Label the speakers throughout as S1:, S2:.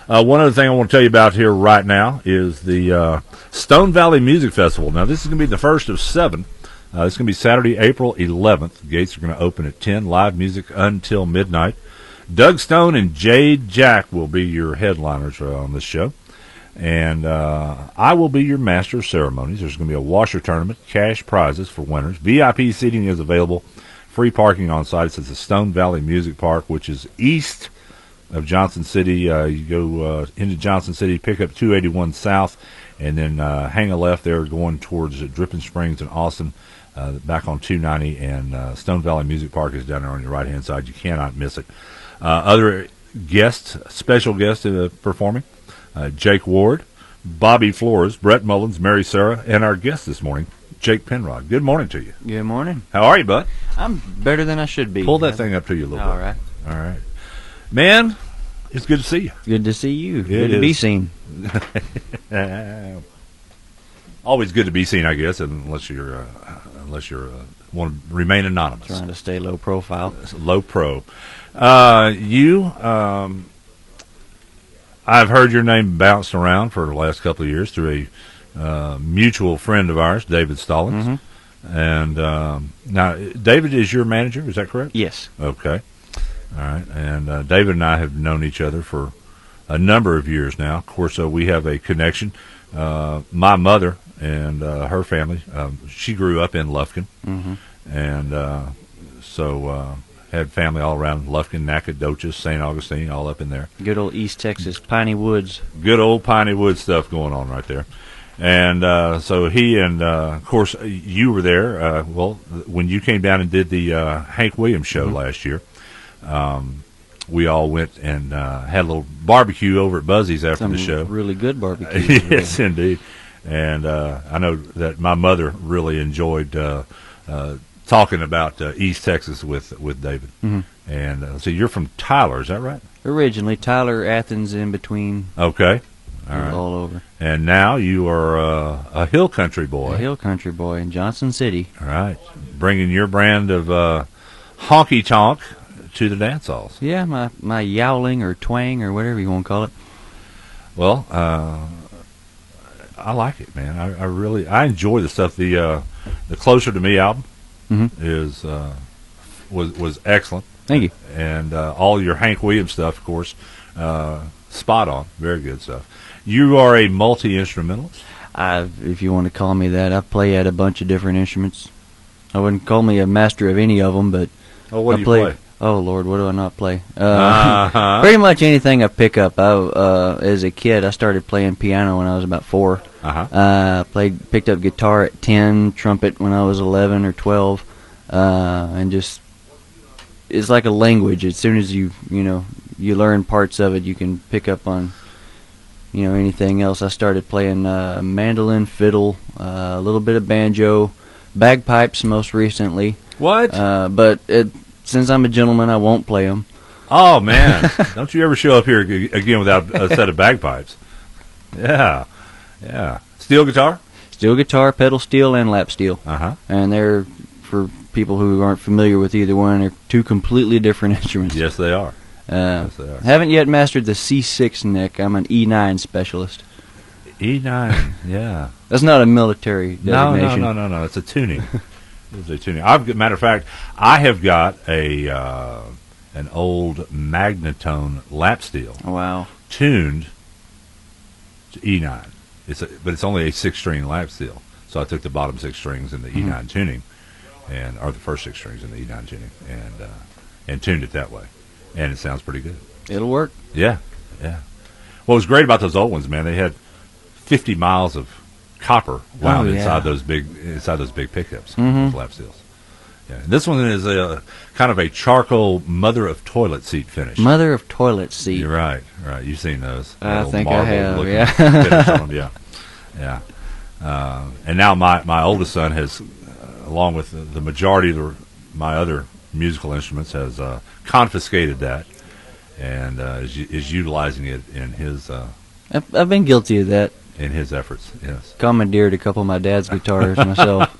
S1: One other thing I want to tell you about here right now is the Stone Valley Music Festival. Now, this is going to be the first of 7. This is going to be Saturday, April 11th. Gates are going to open at 10. Live music until midnight. Doug Stone and Jade Jack will be your headliners on this show. And I will be your master of ceremonies. There's going to be a washer tournament, cash prizes for winners. VIP seating is available. Free parking on site. It's at the Stone Valley Music Park, which is east of Johnson City. You go into Johnson City, pick up 281 South, and then hang a left there going towards Dripping Springs and Austin, back on 290. And Stone Valley Music Park is down there on your right-hand side. You cannot miss it. Other guests, special guests performing, Jake Ward, Bobby Flores, Brett Mullins, Mary Sarah, and our guest this morning, Jake Penrod. Good morning to you.
S2: Good morning.
S1: How are you, bud?
S2: I'm better than I should be.
S1: Pull that thing up to you a little bit.
S2: All right.
S1: All right. Man, it's good to see you.
S2: Good to see you. Good to be seen.
S1: Always good to be seen, I guess, unless you're want to remain anonymous.
S2: Trying to stay low profile.
S1: Low pro. I've heard your name bounced around for the last couple of years through a mutual friend of ours, David Stallings.
S2: Mm-hmm.
S1: And now, David is your manager, is that correct?
S2: Yes.
S1: Okay. All right. And David and I have known each other for a number of years now. Of course, we have a connection. My mother and her family, she grew up in Lufkin.
S2: Mm-hmm.
S1: And so had family all around Lufkin, Nacogdoches, St. Augustine, all up in there.
S2: Good old East Texas, Piney Woods.
S1: Good old Piney Woods stuff going on right there. And so he and, of course, you were there. When you came down and did the Hank Williams show
S2: mm-hmm.
S1: last year, we all went and had a little barbecue over at Buzzy's after the show.
S2: Really good barbecue.
S1: Yes, indeed. And I know that my mother really enjoyed talking about East Texas with David.
S2: Mm-hmm.
S1: And so you're from Tyler, is that right?
S2: Originally, Tyler, Athens, in between.
S1: Okay. All right.
S2: All over.
S1: And now you are a hill country boy.
S2: A hill country boy in Johnson City.
S1: All right. Bringing your brand of honky-tonk to the dance halls.
S2: Yeah, my yowling or twang or whatever you want to call it.
S1: Well, I like it, man. I really enjoy the stuff. The Closer to Me album
S2: mm-hmm.
S1: was excellent.
S2: Thank you.
S1: And all your Hank Williams stuff, of course, spot on. Very good stuff. You are a multi-instrumentalist?
S2: If you want to call me that, I play at a bunch of different instruments. I wouldn't call me a master of any of them, but
S1: what do you play?
S2: Oh, Lord, what do I not play? Pretty much anything I pick up. As a kid, I started playing piano when I was about 4. Picked up guitar at 10, trumpet when I was 11 or 12, and just, it's like a language. As soon as you learn parts of it, you can pick up on, anything else. I started playing mandolin, fiddle, a little bit of banjo, bagpipes most recently.
S1: What?
S2: But since I'm a gentleman, I won't play them.
S1: Oh, man. Don't you ever show up here again without a set of bagpipes. Yeah. Steel guitar?
S2: Steel guitar, pedal steel, and lap steel.
S1: Uh-huh.
S2: And they're, for people who aren't familiar with either one, they're two completely different instruments.
S1: Yes, they are. Yes, they are.
S2: Haven't yet mastered the C6 neck. I'm an E9 specialist.
S1: E9, yeah.
S2: That's not a military designation.
S1: No. It's a tuning. It's a tuning. Matter of fact, I have got an old Magnatone lap steel.
S2: Wow.
S1: Tuned to E9. But it's only a 6-string lap steel. So I took the bottom 6 strings in the E9 tuning, or the first 6 strings in the E9 tuning, and tuned it that way. And it sounds pretty good.
S2: It'll work.
S1: Yeah. What was great about those old ones, man, they had 50 miles of copper wound inside those big pickups, those lap steels. Yeah. And this one is a kind of a charcoal mother of toilet seat finish.
S2: Mother of toilet seat.
S1: You're right. You've seen those.
S2: I think I have. Yeah.
S1: Finish on them. Yeah. And now my oldest son has, along with the majority of my other musical instruments, has confiscated that and is utilizing it in his.
S2: I've been guilty of that.
S1: In his efforts, yes.
S2: Commandeered a couple of my dad's guitars myself.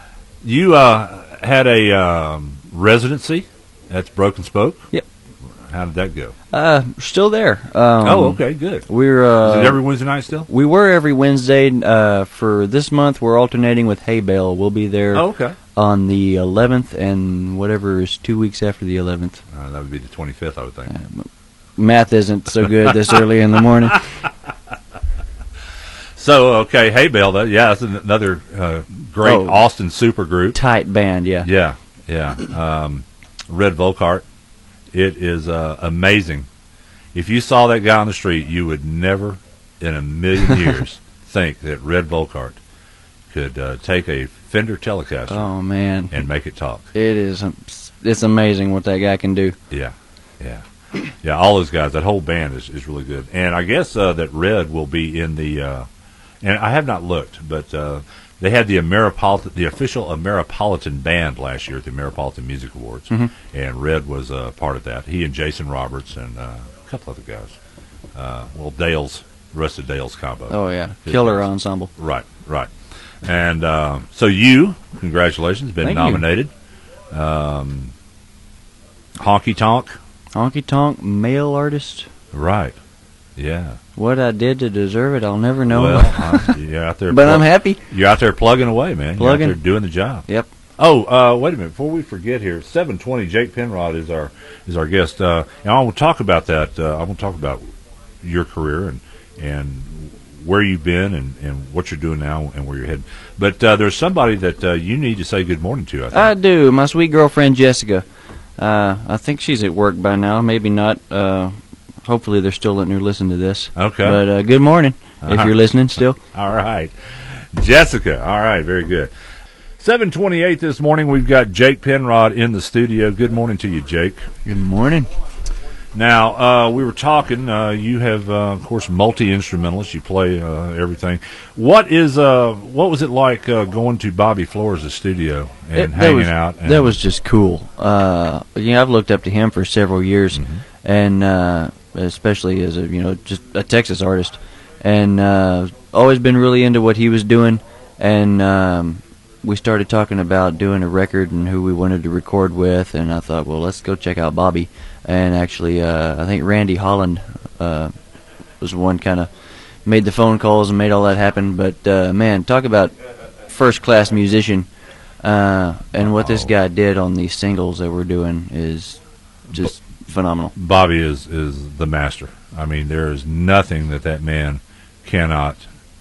S2: You
S1: had a residency at Broken Spoke?
S2: Yep.
S1: How did that go?
S2: Still there.
S1: Okay, good.
S2: We're
S1: Is it every Wednesday night still?
S2: We were every Wednesday. For this month, we're alternating with Hay Bale. We'll be there. On the 11th and whatever is 2 weeks after the 11th.
S1: That would be the 25th, I would think.
S2: Math isn't so good this early in the morning.
S1: So, okay, Hay Bale, that's another great Austin supergroup.
S2: Tight band, yeah.
S1: Yeah. Red Volkart. It is amazing. If you saw that guy on the street, you would never in a million years think that Red Volkart could take a Fender Telecaster and make it talk.
S2: It's amazing what that guy can do.
S1: Yeah. All those guys, that whole band is really good. And I guess that Red will be in the and I have not looked, but they had the official Ameripolitan band last year at the Ameripolitan Music Awards, and Red was part of that. He and Jason Roberts and a couple other guys. The rest of Dale's combo.
S2: Oh yeah, killer ensemble.
S1: Right. And so you, congratulations, been
S2: Thank
S1: nominated. Honky
S2: Tonk male artist.
S1: Right. Yeah.
S2: What I did to deserve it, I'll never know.
S1: Well, you're out there.
S2: But I'm happy.
S1: You're out there plugging away, man. You're out there doing the job.
S2: Yep.
S1: Oh, wait a minute. Before we forget here, 720, Jake Penrod is our guest. And I want to talk about that. I want to talk about your career and where you've been and what you're doing now and where you're heading. But there's somebody that you need to say good morning to, I think.
S2: I do. My sweet girlfriend, Jessica. I think she's at work by now. Maybe not. Hopefully they're still letting her listen to this.
S1: Okay.
S2: But good morning, if you're listening still.
S1: All right. Jessica. All right. Very good. 7:28 this morning, we've got Jake Penrod in the studio. Good morning to you, Jake.
S2: Good morning.
S1: Now, we were talking, you have, of course, multi-instrumentalist. You play everything. What was it like going to Bobby Flores' studio and hanging out?
S2: That was just cool. I've looked up to him for several years, and especially as just a Texas artist, and always been really into what he was doing, and we started talking about doing a record and who we wanted to record with, and I thought, well, let's go check out Bobby. And actually, I think Randy Holland was the one kind of made the phone calls and made all that happen. But, man, talk about first-class musician. And what this guy did on these singles that we're doing is just phenomenal.
S1: Bobby is the master. I mean, there is nothing that man cannot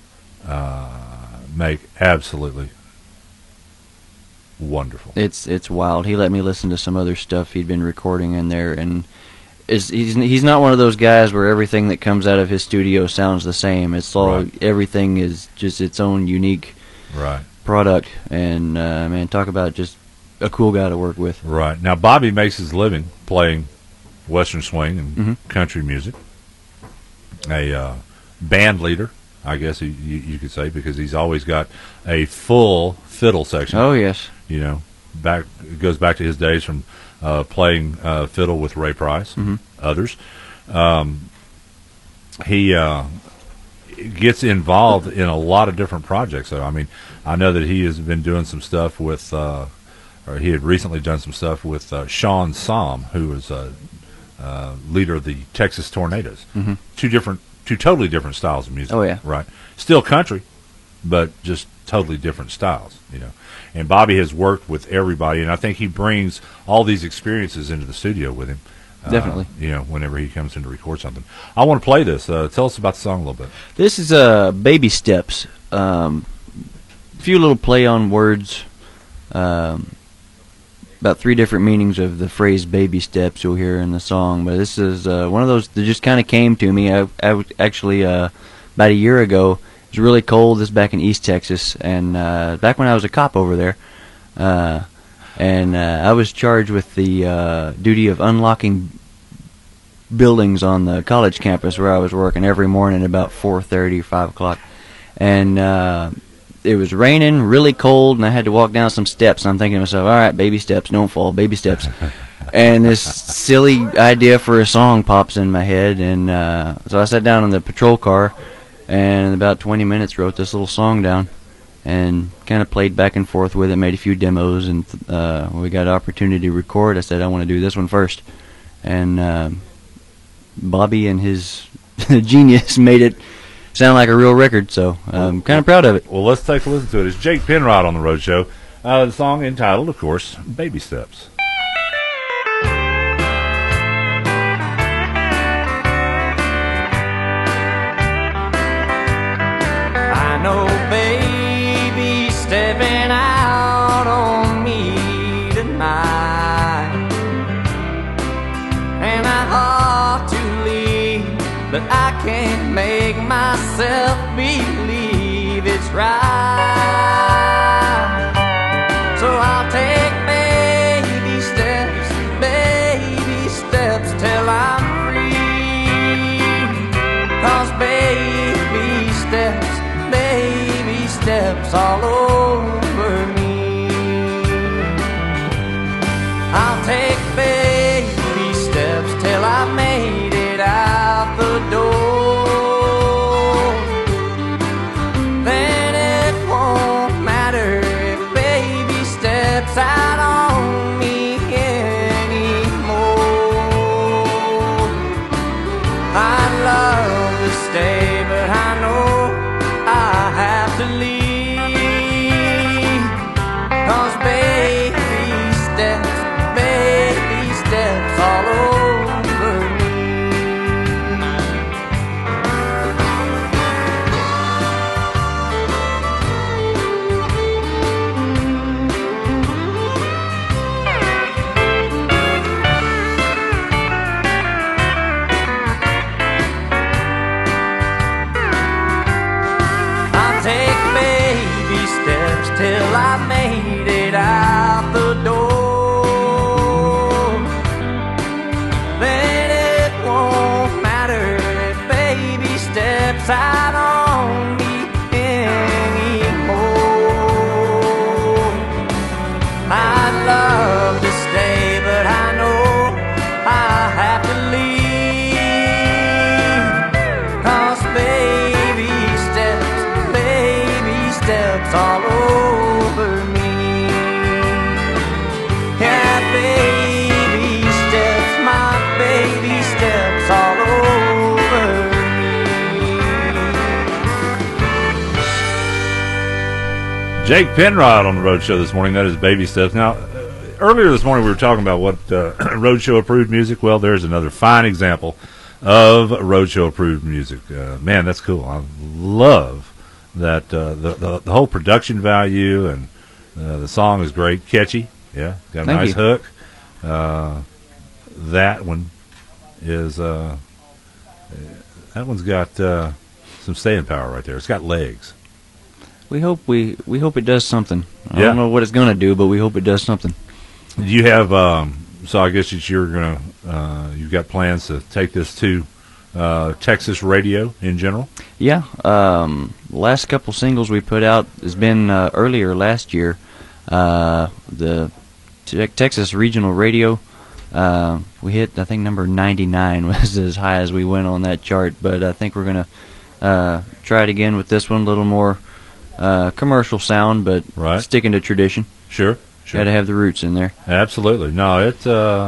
S1: make absolutely wonderful.
S2: It's wild. He let me listen to some other stuff he'd been recording in there, and he's not one of those guys where everything that comes out of his studio sounds the same. It's all everything is just its own unique product, and man, talk about just a cool guy to work with.
S1: Right. Now Bobby makes his living playing Western swing and country music. A band leader, I guess you could say, because he's always got a full fiddle section.
S2: Oh yes.
S1: It goes back to his days from playing fiddle with Ray Price, others. He gets involved in a lot of different projects. So, I mean, I know that he has been doing some stuff with, or he had recently done some stuff with Sean Somm, who was leader of the Texas Tornadoes. Two totally different styles of music.
S2: Oh yeah,
S1: right. Still country, but just totally different styles. And Bobby has worked with everybody, and I think he brings all these experiences into the studio with him.
S2: Definitely.
S1: Whenever he comes in to record something. I want to play this. Tell us about the song a little bit.
S2: This is Baby Steps. Few little play on words. About 3 different meanings of the phrase baby steps you'll hear in the song. But this is one of those that just kind of came to me. I actually, about a year ago, it was really cold. This is back in East Texas, and back when I was a cop over there, and I was charged with the duty of unlocking buildings on the college campus where I was working every morning about 4:30, 5 o'clock, and it was raining, really cold, and I had to walk down some steps. And I'm thinking to myself, all right, baby steps, don't fall, baby steps. And this silly idea for a song pops in my head, and so I sat down in the patrol car, and in about 20 minutes wrote this little song down, and kind of played back and forth with it, made a few demos, and we got an opportunity to record. I said, I want to do this one first. and Bobby and his genius made it sound like a real record. So I'm kind of proud of it.
S1: Well, let's take a listen to it. It's Jake Penrod on the Road Show. The song entitled, of course, "Baby Steps."
S3: I know baby stepping out on me tonight, and I ought to leave, but I can't make myself believe it's right. So I'll take baby steps till I'm free. 'Cause baby steps all over me. I'll take baby steps till I made it out the door. Then it won't matter if baby steps out on me anymore. I'd love to stay, but I know I have to leave. 'Cause baby steps all over me. I'll take baby steps till I made it out the door. Then it won't matter if baby steps out on me anymore. I'd love to stay, but I know I have to leave. 'Cause baby steps all over me. Yeah, baby steps, my baby steps all over me.
S1: Jake Penrod on the Road Show this morning. That is "Baby Steps." Now, earlier this morning we were talking about what Road Show approved music. Well, there's another fine example of Road Show approved music. Man, that's cool. I love that the whole production value, and the song is great, catchy. Yeah, got a
S2: Thank
S1: nice
S2: you.
S1: hook. That one is that one's got some staying power right there. It's got legs.
S2: We hope it does something. I
S1: Yeah.
S2: don't know what it's going to do, but we hope it does something.
S1: Do you have so I guess you're gonna you've got plans to take this to Texas radio in general?
S2: Yeah, last couple singles we put out has been earlier last year. The Texas Regional Radio, we hit, I think, number 99 was as high as we went on that chart. But I think we're going to try it again with this one, a little more commercial sound, but
S1: Right.
S2: sticking to tradition.
S1: Sure.
S2: Got to have the roots in there.
S1: Absolutely. No, it's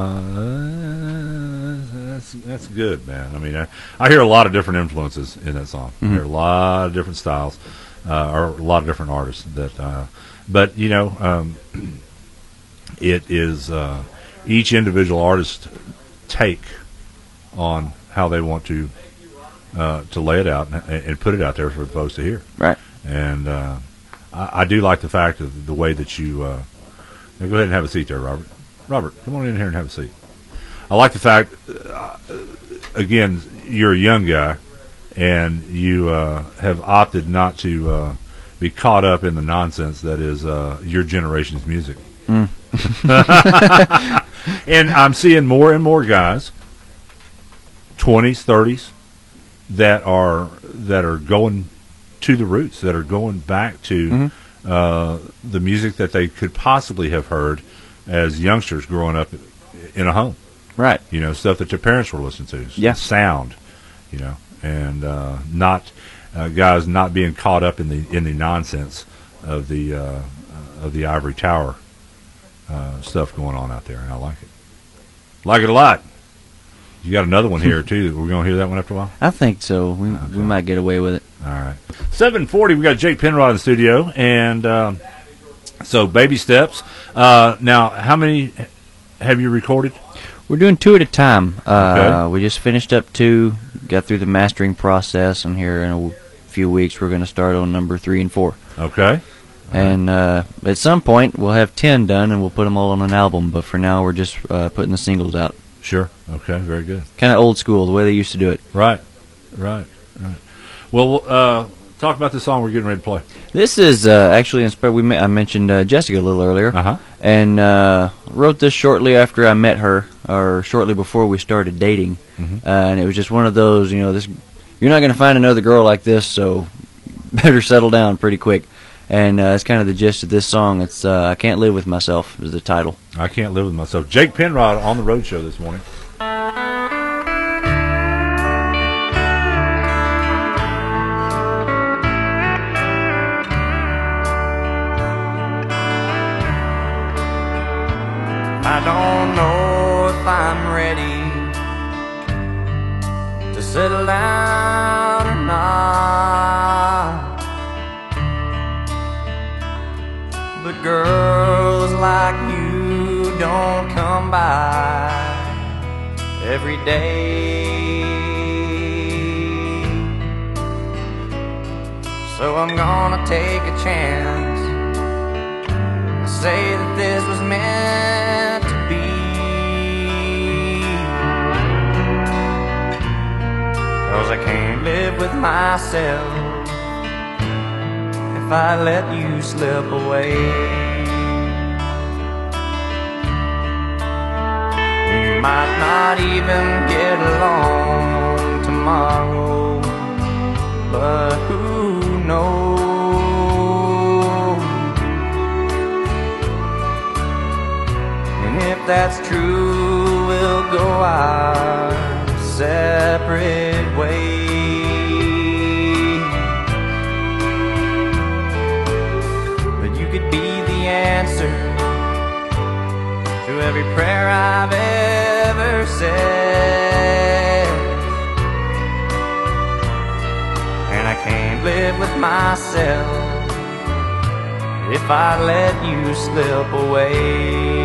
S1: that's good, man. I mean, I hear a lot of different influences in that song. I hear a lot of different styles, or a lot of different artists. But you know, it is each individual artist take on how they want to lay it out and put it out there for the folks to hear.
S2: Right.
S1: And I do like the fact of the way that you. Go ahead and have a seat there, Robert. Robert, come on in here and have a seat. I like the fact, again, you're a young guy, and you have opted not to be caught up in the nonsense that is your generation's music. And I'm seeing more and more guys, 20s, 30s, that are going to the roots, that are going back to the music that they could possibly have heard as youngsters growing up in a home.
S2: Right.
S1: You know, stuff that their parents were listening to.
S2: Yeah.
S1: Sound, you know, and not guys not being caught up in the nonsense of the ivory tower stuff going on out there, and I like it. Like it a lot. You got another one here too. We're going to hear that one after a while.
S2: I think so. We might get away with it.
S1: All right. 7:40. We got Jake Penrod in the studio, and so Baby Steps. Now, how many have you recorded?
S2: We're doing 2 at a time.
S1: Okay.
S2: We just finished up 2, got through the mastering process, and here in a few weeks we're going to start on number 3 and 4.
S1: Okay.
S2: And at some point we'll have 10 done, and we'll put them all on an album. But for now, we're just putting the singles out.
S1: Sure. Okay. Very good.
S2: Kind of old school, the way they used to do it.
S1: Right. Well, talk about the song we're getting ready to play.
S2: This is actually inspired. I mentioned Jessica a little earlier, and wrote this shortly after I met her, or shortly before we started dating. And it was just one of those, you're not going to find another girl like this, so better settle down pretty quick. And it's kind of the gist of this song. It's I Can't Live With Myself is the title.
S1: I Can't Live With Myself. Jake Penrod on the road show this morning.
S3: I don't know if I'm ready to settle down or not, but girls like you don't come by every day. So I'm gonna take a chance, say that this was meant to be, 'cause I can't live with myself if I let you slip away. We might not even get along tomorrow, but who knows? And if that's true, we'll go our separate ways. But you could be the answer to every prayer I've ever said, and I can't live with myself if I let you slip away.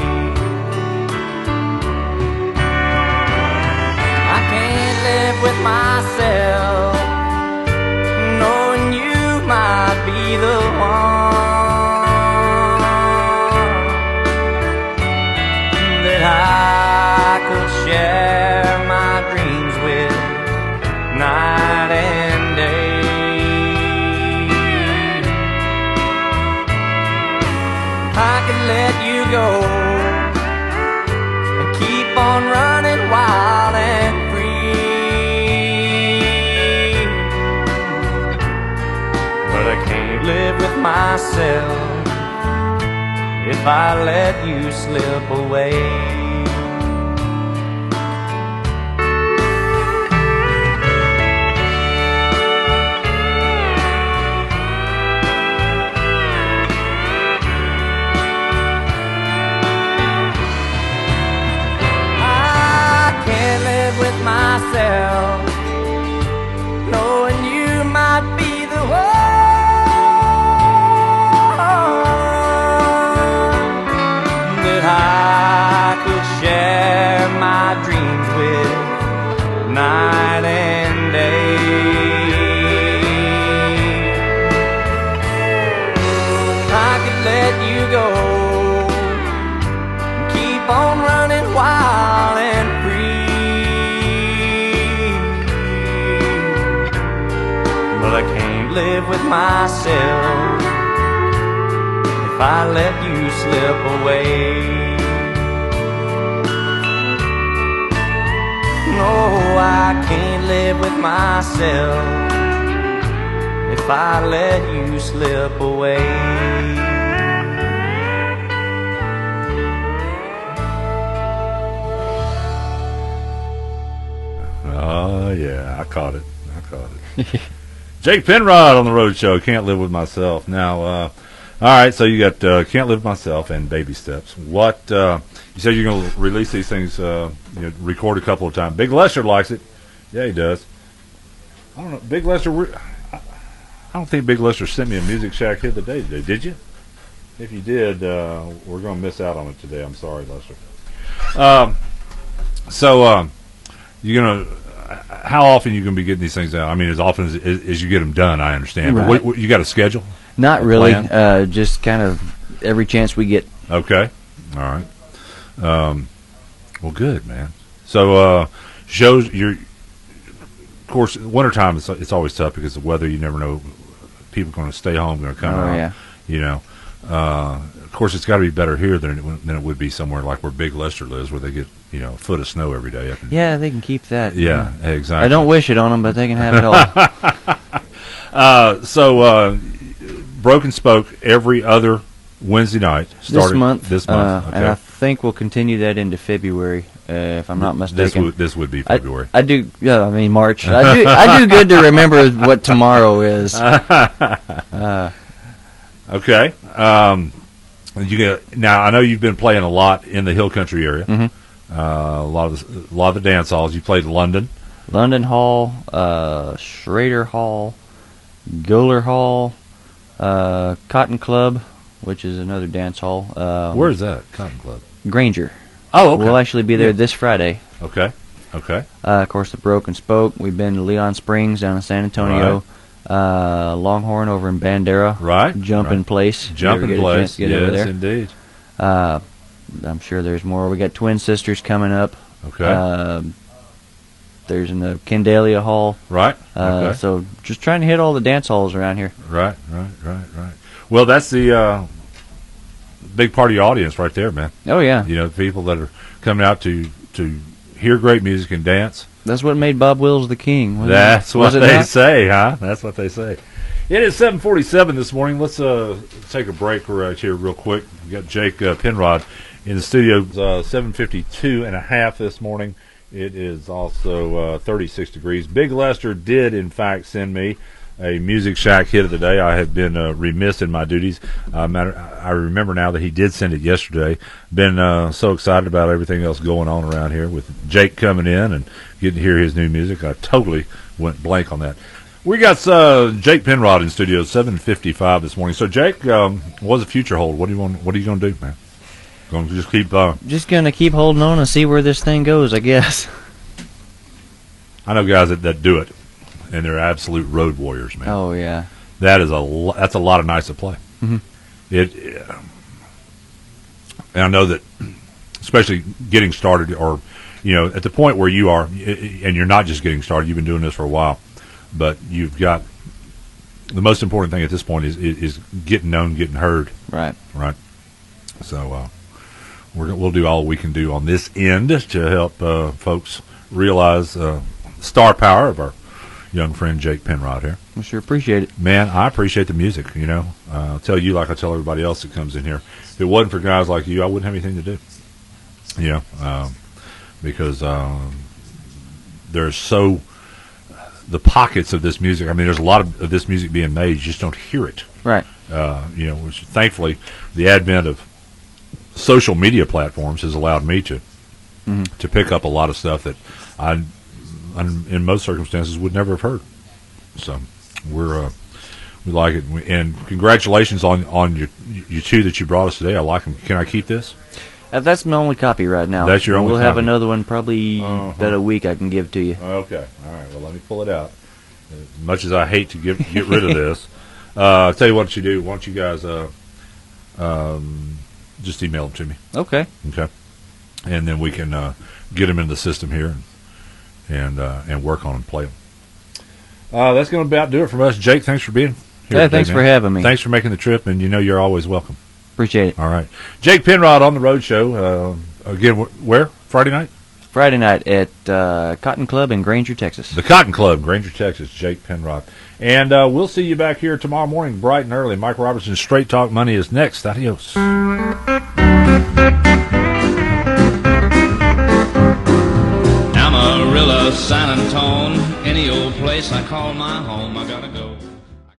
S3: With myself, knowing you might be the one that I could share my dreams with night and day. I could let you go and keep on running wild and live with myself if I let you slip away. I can't live with myself knowing you might be the one I could share my dreams with night and day. I could let you go and keep on running wild and free, but I can't live with myself if I let you slip away. No, I can't live with myself if I let you slip away.
S1: Oh, yeah, I caught it. Jake Penrod on the road show. Can't Live With Myself. Now, All right, so you got Can't Live Myself and Baby Steps. What you said you're going to release these things, record a couple of times. Big Lester likes it. Yeah, he does. I don't know. Big Lester, I don't think Big Lester sent me a Music Shack hit of the day today. Did you? If you did, we're going to miss out on it today. I'm sorry, Lester. You're going to, how often you going to be getting these things out? I mean, as often as you get them done, I understand.
S2: Right.
S1: But what, you got a schedule?
S2: Not really. Just kind of every chance we get.
S1: Okay. All right. Well, good, man. So, shows of course, wintertime, it's always tough because of the weather. You never know. People going to stay home, going to come out.
S2: Yeah.
S1: You know. Of course, it's got to be better here than it would be somewhere like where Big Lester lives, where they get a foot of snow every day.
S2: Yeah, they can keep that.
S1: Yeah, exactly.
S2: I don't wish it on them, but they can have it all.
S1: So, Broken Spoke every other Wednesday night.
S2: This month.
S1: Okay.
S2: And I think we'll continue that into February, if I'm not mistaken.
S1: This would be February.
S2: I do. Yeah, I mean March. I do good to remember what tomorrow is.
S1: Okay. Now I know you've been playing a lot in the Hill Country area.
S2: Mm-hmm.
S1: A lot of the dance halls. You played London
S2: Hall, Schrader Hall, Goler Hall, Cotton Club, which is another dance hall.
S1: Where is that? Cotton Club.
S2: Granger.
S1: Oh, okay.
S2: We'll actually be there this Friday.
S1: Okay.
S2: Of course, the Broken Spoke. We've been to Leon Springs down in San Antonio. Right. Longhorn over in Bandera.
S1: Right.
S2: Jumping Place.
S1: Jumping Place.
S2: Yes,
S1: over there. Indeed.
S2: I'm sure there's more. We got Twin Sisters coming up.
S1: Okay.
S2: There's in the Candelia Hall.
S1: Right. Okay.
S2: So just trying to hit all the dance halls around here.
S1: Right. Well, that's the big part of your audience right there, man.
S2: Oh, yeah.
S1: People that are coming out to hear great music and dance.
S2: That's what made Bob Wills the king.
S1: That's what they say, huh? That's what they say. It is 7:47 this morning. Let's take a break right here real quick. We got Jake Penrod in the studio. 7:52 and a half this morning. It is also 36 degrees. Big Lester did, in fact, send me a Music Shack hit of the day. I have been remiss in my duties. I remember now that he did send it yesterday. Been so excited about everything else going on around here with Jake coming in and getting to hear his new music. I totally went blank on that. We got Jake Penrod in studio, 7:55 this morning. So, Jake, what does the future hold? What are you going to do, man? Going to just keep...
S2: just going to keep holding on and see where this thing goes, I guess.
S1: I know guys that do it, and they're absolute road warriors, man.
S2: Oh, yeah.
S1: That's a lot of nights to play. Mm-hmm. And I know that, especially getting started, or at the point where you are, and you're not just getting started. You've been doing this for a while, but you've got the most important thing at this point is getting known, getting heard.
S2: Right.
S1: So we'll do all we can do on this end to help folks realize star power of our young friend Jake Penrod here.
S2: I sure appreciate it.
S1: Man, I appreciate the music, I'll tell you like I tell everybody else that comes in here. If it wasn't for guys like you, I wouldn't have anything to do. Because there's the pockets of this music. I mean, there's a lot of this music being made. You just don't hear it.
S2: Right.
S1: Which thankfully the advent of social media platforms has allowed me to pick up a lot of stuff that I in most circumstances would never have heard. So we like it, and congratulations on your two that you brought us today. I like them. Can I keep this?
S2: That's my only copy right now.
S1: That's your only
S2: We'll
S1: copy.
S2: have another one probably about a week I can give to you.
S1: Okay. All right. Well, let me pull it out. As much as I hate to get rid of this, I'll tell you what you do. Why don't you guys just email them to me.
S2: Okay.
S1: And then we can get them in the system here and work on them, play them. That's going to about do it from us. Jake, thanks for being here.
S2: Yeah, thanks for having me.
S1: Thanks for making the trip, and you're always welcome.
S2: Appreciate it.
S1: All right. Jake Penrod on the road show. Again, where? Friday night?
S2: Friday night at Cotton Club in Granger, Texas.
S1: The Cotton Club, Granger, Texas. Jake Penrod. And we'll see you back here tomorrow morning, bright and early. Mike Robertson, Straight Talk Money is next. Adios. Amarillo, San Antone, any old place I call my home. I got